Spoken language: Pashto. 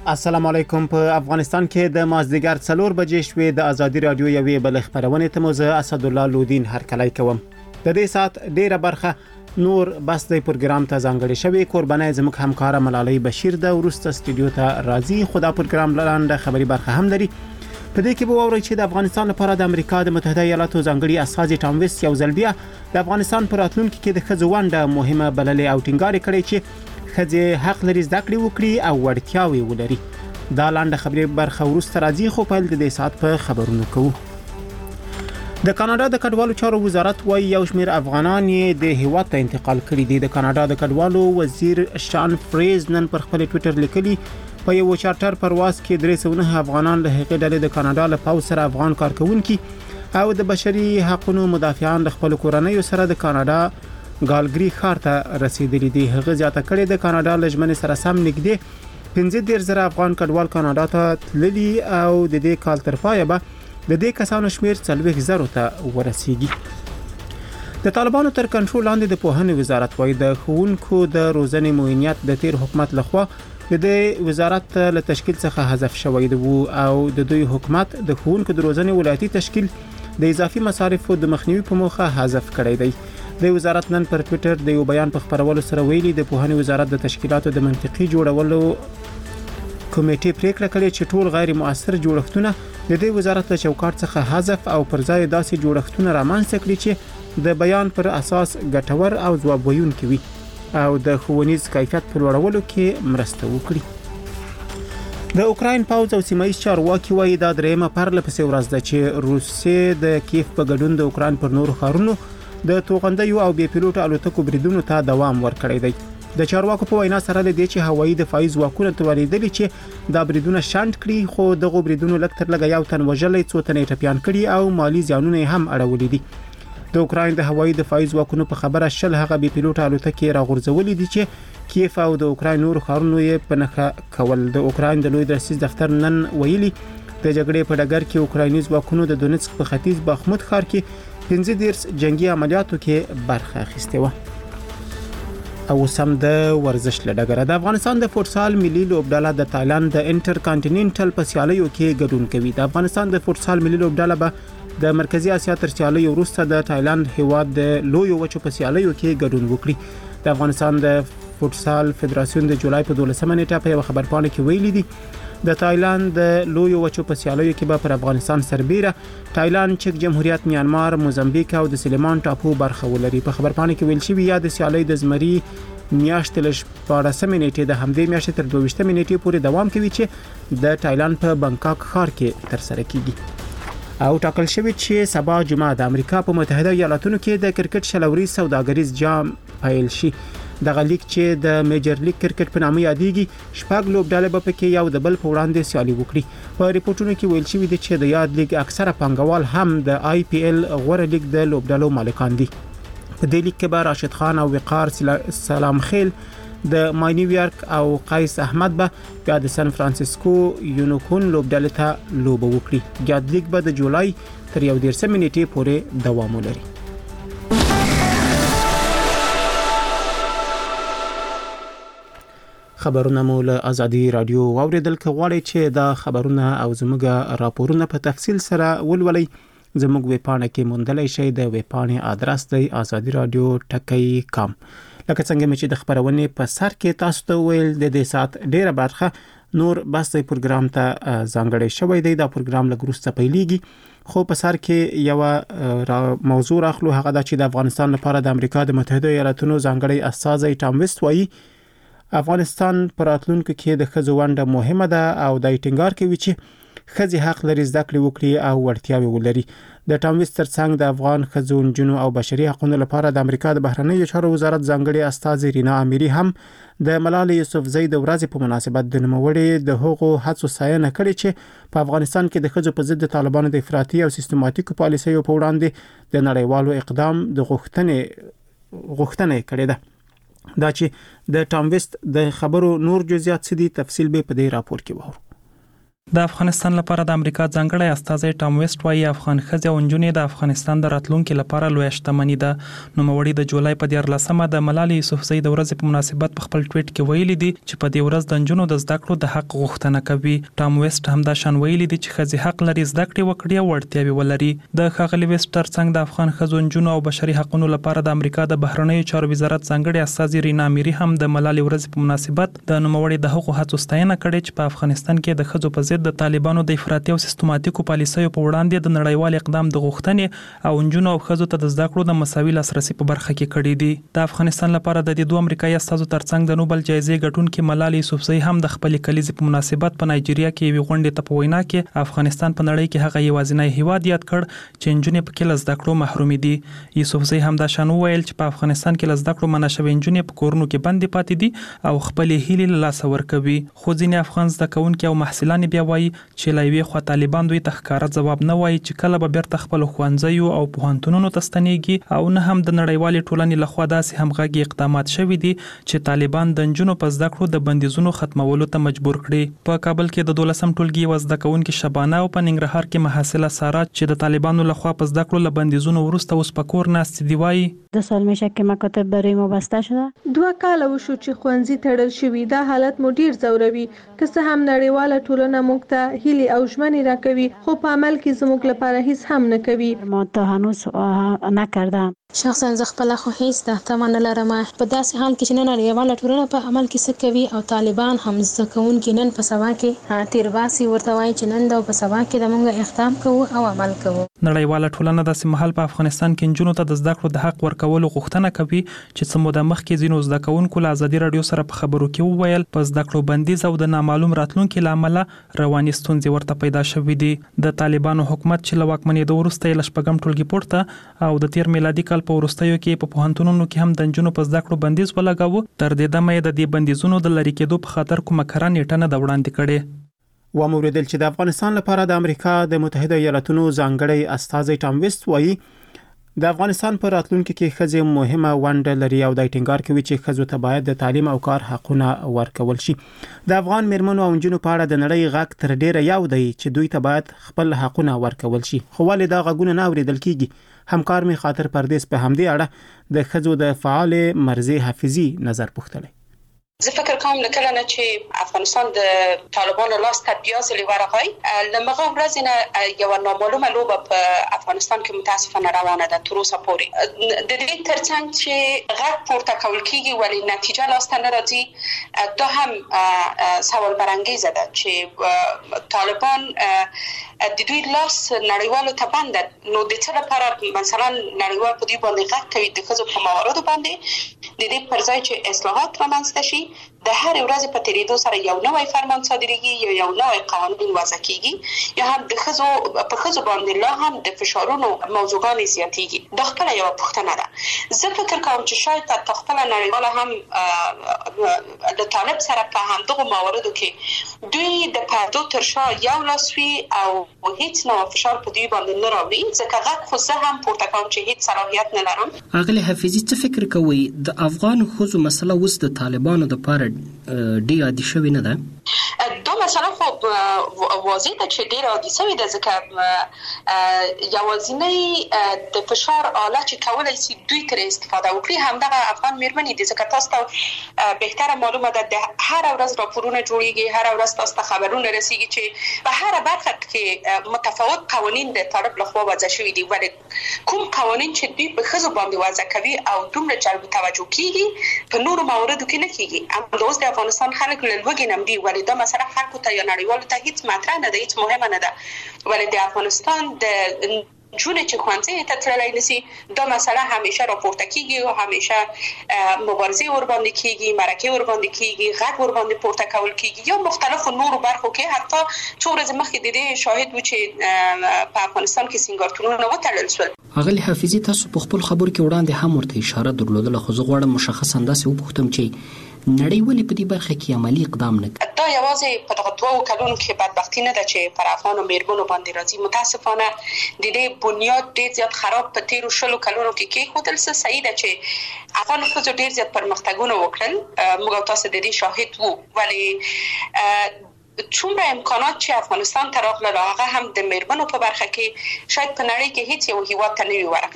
السلام علیکم. په افغانستان کې د مازدیګر 4 بجې شوې د ازادي رادیو یوې بل خبرونه ته موزه اسد الله لودین هرکلی کوم. د دې سات ډیره برخه نور بس د پروګرام ته ځانګړې شوی. قربانای زموږ همکار ملالۍ بشیر د ورسته استودیو ته راځي. خدا پروګرام لاندې خبري برخه هم لري. په دې کې به ووري چې د افغانستان لپاره د امریکا د متحده ایالاتو ځانګړي استازي ټام ویس یو ځل بیا د افغانستان پر راتلونکي کې د خځوانده مهمه بللې او ټینګار کړي چې خځې حق لري زده کړې وکړي او وړتیاوې ولري. دا لاندې خبري برخه ورسته راځي، خو په دې سات په خبرونو کوو. د کاناډا د کډوالو چارو وزارت وايي یو شمېر افغانان یې د هیواد ته انتقال کړي دي. د کاناډا د کډوالو وزیر شان فریز نن پر خپل ټوئیټر لیکلي په یو چارټر پرواز کې 309 افغانان له هغې ډلې د کاناډا له پاو سره افغان کارکونکي او د بشري حقوقو مدافعان د خپل کورنۍ سره د کاناډا ګالګری ښار ته رسیدلي دي. هغه زیاته کړې د کاناډا لجمن سره سم نږدې 15,000 افغان کډوال کاناډا ته تللي او د دې کال تر پایه به د دې کسانو شمیر 40,000 ته ورسیږي. د طالبانو تر کنټرول لاندې د پوهنې وزارت وايي د ښوونکو د روزنې معینیت د تیر حکومت لخوا د دې وزارت له تشکیل څخه حذف شوی دی او د دوی حکومت د ښوونکو د روزنې ولایتي تشکیل د اضافي مصارفو د مخنیوي په موخه حذف کړی دی. د وزارت نن پر ټوئیټر د یو بیان په خبرولو سره ویلي د پوهنې وزارت د تشکیلاتو د منطقي جوړولو کمیټې پریکړه کړې چې ټول غیر مؤثر جوړښتونه د دې وزارت له چوکاټ څخه حذف او پر ځای داسې جوړښتونه رامنځته کړي چې د بیان پر اساس ګټور او ځواب ویونکي وي او د ښوونیز کیفیت په لوړولو کې مرسته وکړي. د اوکراین پوځ او سیمایي چارواکي وايي دا درېمه پرله پسې ورځ ده چې روسیې د کیف په ګډون د اوکراین پر نورو ښارونو د توغندیو او بې پیلوټ الوتکو بریدونو ته دوام ورکړی دی. د چارواکو په وینا سره د دې چې هوایي دفاعي ځواکونه تولیدلي چې دا بریدونه شانډ کړي، خو دغه بریدونو لکه تر لږه یو تن وژلې، څو تنې ټپیان کړي او مالی زیانونه هم اړولي دي. د اوکراین د هوایي دفاعي ځواکونو په خبره شل هغه بې پیلوټ الوتکې راغورځولې دي چې کیف او د اوکراین نور ښارونو یې په نښه کول. د اوکراین د لوی درسیز دفتر نن ویلي د جګړې په ډګر کې اوکرایني ځواکونو د دونیتسک په ختیځ بخمود ښار کې 15 جنگي عملیاتو کې برخه اخیسته و. او سم د ورزش لډګره د افغانستان د فوتسال ملي لوبډاله د تایلند د انټر کانټیننټل په سیالیو کې ګډون کوي. د افغانستان د فوتسال ملي لوبډاله به د مرکزی اسیا تر سیالیو وروسته د تایلند هیواد د لویو وچو په سیالیو کې ګډون وکړي. د افغانستان د فوتسال فدراسیون د جولای په 12 نیټه په یو خبرپاڼه کې ویلي دي د تایلند د لویو وچو په سیالیو کې به پر افغانستان سربیره تایلند، چک جمهوریت، میانمار، موزمبیک او د سلیمان ټاپو برخه ولري. په خبرپاڼه کې ویل شوی یا د سیالۍ د زمري میاشتې له 14 نیټې د همدې میاشتې تر 22 نیټې پورې دوام کوي چې د تایلند په بنکاک ښار کې ترسره کیږي. او ټاکل شوی چې سبا جمعه د امریکا په متحده ایالاتونو کې د کرکټ شلوري سوداګریز جام پیل شي. د غلیک چې د میجر لیګ کرکټ په نامه یادېږي شپږ لوبډالې به پکې یو د بل په وړاندې سیالي وکړي. په ریپورتونو کې ویل شوی دی چې د یاد لیګ اکثره پانګوال هم د آی پی ایل غوره لیګ د لوبډالو مالکان دي. په دې لیګ کې به راشد خان او وقار سلام خیل د ماینیویارک او قیس احمد به بیا د سان فرانسیسکو یونیکورن لوبډالې ته لوبه وکړي. یاد لیګ به د جولای تر 11 نیټې پورې دوام ولري. خبرونه مو له ازادي رادیو واوریدل. کغواړئ چې دا خبرونه او زموږ راپورونه په تفصیل سره ولولئ زموږ ویبپاڼه کې موندلای شئ. د ویبپاڼې ادرس دی azadiradio.com. لکه څنګه چې د خبرونې په سر کې تاسو ته ویل د دې سات ډیره برخه نور بس د پروګرام ته ځانګړی شوی دی. دا پروګرام لګروسته پیلېږي خو په سر کې یو موضوع راخلو، هغه دا چې د افغانستان لپاره د امریکا د متحده ایالاتونو ځانګړی استازی ټام ویس وايي افغانستان پر راتلونکو کې د ښځو ونډه مهمه ده او د ټینګار کوي چې ښځې حق لري زده کړې وکړي او وړتیاوې ولري. د ټام ویس ترڅنګ د افغان ښځو، نجونو او بشري حقوقو لپاره د امریکا د بهرنیو چارو وزارت ځانګړي استازي رینا امیری هم د ملالۍ یوسفزۍ د ورځې په مناسبت د نوموړي د هغو هڅو ستاینه کړې چې په افغانستان کې د ښځو په ضد د طالبانو د افراطي او سیستماتیکو پالیسیو په وړاندې د نړیوالو اقدام د غوښتنې کړې ده. دا چې د ټام ویس د خبرو نور جزئیات څه دي تفصیل به په دې راپور کې وورو. د افغانستان لپاره د امریکا ځانګړی استازی ټام ویسټ وايي افغان ښځې او نجونې د افغانستان د راتلونکي لپاره لویه شتمني ده. نوموړي د جولای په 14مه د ملالۍ یوسفزۍ د ورځې په مناسبت په خپل ټویټ کې ویلي دي چې په دې ورځ د نجونو د زده کړو د حق غوښتنه کوي. ټام ویسټ هم دا شان ویلي دي چې ښځې حق لري زده کړې وکړي او وړتیاوې ولري. د ښاغلي ویسټ ترڅنګ د افغان ښځو، نجونو او بشري حقوقو لپاره د امریکا د بهرنیو چارو وزارت ځانګړي استازي رینا میری هم د ملالۍ ورځې په مناسبت د نوموړي د حقوقو هڅو ستاینه کړې چې په افغانستان کې د ښځو په ضد د طالبانو د افراطي او سیستماتیکو پالیسیو په وړاندې د نړیوال اقدام د غوښتنې او نجونو او ښځو ته د زده کړو د مساوي لاسرسي په برخه کې کړي دي. د افغانستان لپاره د دې دوه امریکایي استازو ترڅنګ د نوبل جایزې ګټونکي ملالۍ یوسفزۍ هم د خپلې کلیزې په مناسبت په نایجیریا کې یوې غونډې ته په وینا کې افغانستان په نړۍ کې هغه یوازینی هیواد یاد کړ چې نجونې پکې له زده کړو محرومې دي. یوسفزۍ هم دا شان وویل چې په افغانستان کې له زده کړو منع شوې نجونې په کورونو کې بندې پاتې دي او خپلې هیلې له لاسه ورکوي. خو ځینې افغان زده کوونکي او محصلان بیا وایي چې له یوې خوا طالبان دوی ته ښکاره ځواب نه وایي چې کله به بیرته خپل ښوونځیو او پوهنتونونو ته ستنېږي او نه هم د نړیوالې ټولنې لخوا داسې همغږي اقدامات شوي دي چې طالبان د نجونو په زده کړو د بندیزونو ختمولو ته مجبور کړي. په کابل کې د 12م ټولګي یوه زده کوونکې شبانه او په ننګرهار کې محصله سارا چې د طالبانو لخوا په زده کړو له بندیزونو وروسته اوس په کور ناستې دي وایي 2 سال میشه که مکاتب برای ما بسته شده. 2 کاله وشو چې ښوونځي تړل شوي. دا حالت مو ډیر ځوروي که څه هم نړیواله ټولنه موږ ته هیلې او ژمنې راکوي خو په عمل کې زموږ لپاره هیڅ هم نه کوي. ما تا هنوز نکردم. شخصا زه خپل خو هیڅ د تمه نه لرم په داسې حال کې چې نن نړیواله ټولنه په عمل کې څه کوي او طالبان هم زده کوونکي نن په سبا کې تیرباسي ورته وایي چې نن د په سبا کې د موږ اقدام کوو او عمل کوو. نړیواله ټولنه داسې مهال په افغانستان کې نجونو ته د زده کړو د حق ورکولو غوښتنه کوي چې څه موده مخکې ځینو زده کوونکو له ازادي راډیو سره په خبرو کې وویل په زده کړو بندیز او د نامعلوم راتلونکي له امله رواني ستونزې ورته پیدا شوې دي. د طالبانو حکومت چې له واکمنېدو وروسته یې له 6م ټولګي پورته او د تیر میلادي کال په وروستیو کې په پوهنتونونو کې هم د نجونو په زده کړو بندیز ولګاوه. تر دې دمه یې د دې بندیزونو د لرې کېدو په خاطر کومه کره نیټه نه ده وړاندې کړې. وموریدل چې د افغانستان لپاره د امریکا د متحده ایالاتونو ځانګړی استازی ټام ویسټ وایي د افغانستان په راتلونکي کې ښځې مهمه ونډه لري او د ټینګار کوي چې ښځو ته باید د تعلیم او کار حقونه ورکول شي. د افغان میرمنو او نجونو په اړه د نړۍ غږ تر ډیره یو دی چې دوی ته باید خپل حقونه ورکول شي. خو ولې دا غږونه نه اوریدل کیږي؟ همکار می خاطر پردیس په همدې اړه د ښځو د فعال مرزي حافظي نظر پوښتلی. زه فکر کوم لکه نه چې افغانستان د طالبانو لاس ته بیازلی ورغی لمغه ورځ نه یو نامعلومه لوبه په افغانستان کې متاسفانه روانه ده تر اوسه پورې. د دې ترڅنګ چې غږ پورته کول کیږي ولی نتیجه لاس ته نه راځي دا هم سوال برانګیزه ده چې طالبان د دوی لاس نړیوالو ته بند نو د څه لپاره مثلا نړیوال په دې باندې غږ کوي د ښځو په مواردو باندې د دې پر ځای چې اصلاحات رامنځته شي د هر ورځ په تیریدو سره یو نوی فرمان صادریږي یو نوی قانون وضع کیږي یا هم د ښځو په ښځو باندې لا هم د فشارونو موضوعګان زیاتېږي. دا خپله یوه پوښتنه ده. زه فکر کوم چې شاید تر خپله نړیواله هم د طالب سره په همدغو مواردو کې دوی د پردو تر شا یو لاس وي او هیڅ نوع فشار په دوی باندې نه راوړي ځکه غږ خو زه هم پورته کوم چې هیڅ صلاحیت نه لرم. اغلې حافظي څه فکر کوي د افغان ښځو مسله اوس د طالبانو دپاره ډېره عادي شوې نه ده؟ دا مسله خو واضح ده چې ډېره عادي شوې ده ځکه یوازینی د فشار آله چې کولی شي دوی ترې استفاده وکړي همدغه افغان میرمنې دي ځکه تاسو ته بهتره معلومه ده د هر ورځ راپورونه جوړیږي هر ورځ تاسو ته خبرونه رسیږي چې په هر برخه کې متفاوت قوانین د طالب لخوا وضع شوي دي ولی کوم قوانین چې دوی په ښځو باندې وضع کوي او دومره جلب توجه کیږي په نورو مواردو کې نه کیږي. همداوس د افغانستان خلک له لوږې نه مري ولی دا مسله خلکو ته یا نړیوالو ته هیڅ مطرح نه ده هیڅ مهمه نه ده ولی د افغانستان د جونه چې ښوونځي ته تللی نشي دا مسله همیشه راپورته کیږي او همیشه مبارزه ور باندې کیږي مرکه ور باندې کیږي غږ ور باندې پورته کول کیږي یا مختلفو نورو برخو کې حتی څو ورځې مخکې د دې شاهد و چې په افغانستان کې سنگارتونونه وتړل شول. اغلې حافظي تاسو په خپل خبرو کې وړاندې هم ورته اشاره درلودله خو زه غواړم مشخص انداسې وپوښتم چې نړۍ ولې په دې برخه کې عملي اقدام نه کوي؟ دا یوازې په دغه 2 کلونو کې بدبختي نه ده چې پر افغانو میرمنو باندې راځي. متاسفانه د دې بنیاد ډېر زیات خراب په تیرو 20 کلونو کې کېښودل څه صحیح ده چې افغان ښځو ډېر زیات پرمختګونه وکړل موږ تاسو د دې شاهد وو ولی څومره امکانات چې افغانستان ته راغله هغه هم د میرمنو په برخه کې شاید په نړۍ کې هیڅ یو هیواد ته نه وي ورکړل